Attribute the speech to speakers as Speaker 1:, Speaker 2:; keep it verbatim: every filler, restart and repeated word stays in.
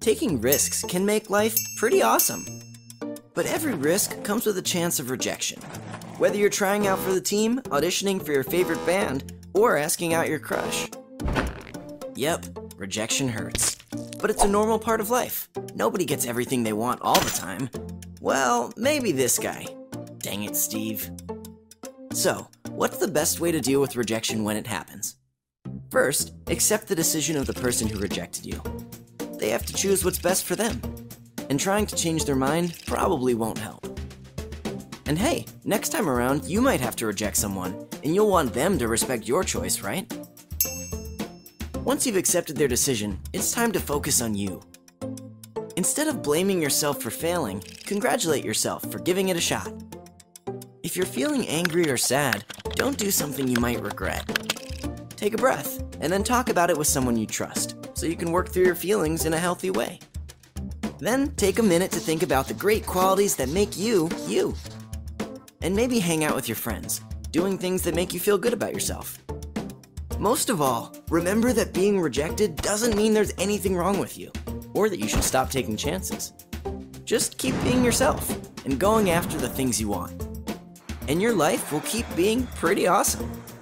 Speaker 1: Taking risks can make life pretty awesome. But every risk comes with a chance of rejection. Whether you're trying out for the team, auditioning for your favorite band, or asking out your crush. Yep, rejection hurts. But it's a normal part of life. Nobody gets everything they want all the time. Well, maybe this guy. Dang it, Steve. So, what's the best way to deal with rejection when it happens? First, accept the decision of the person who rejected you. They have to choose what's best for them. And trying to change their mind probably won't help. And hey, next time around, you might have to reject someone, and you'll want them to respect your choice, right? Once you've accepted their decision, it's time to focus on you. Instead of blaming yourself for failing, congratulate yourself for giving it a shot. If you're feeling angry or sad, don't do something you might regret. Take a breath, and then talk about it with someone you trust, so you can work through your feelings in a healthy way. Then take a minute to think about the great qualities that make you, you. And maybe hang out with your friends, doing things that make you feel good about yourself. Most of all, remember that being rejected doesn't mean there's anything wrong with you, or that you should stop taking chances. Just keep being yourself, and going after the things you want. And your life will keep being pretty awesome.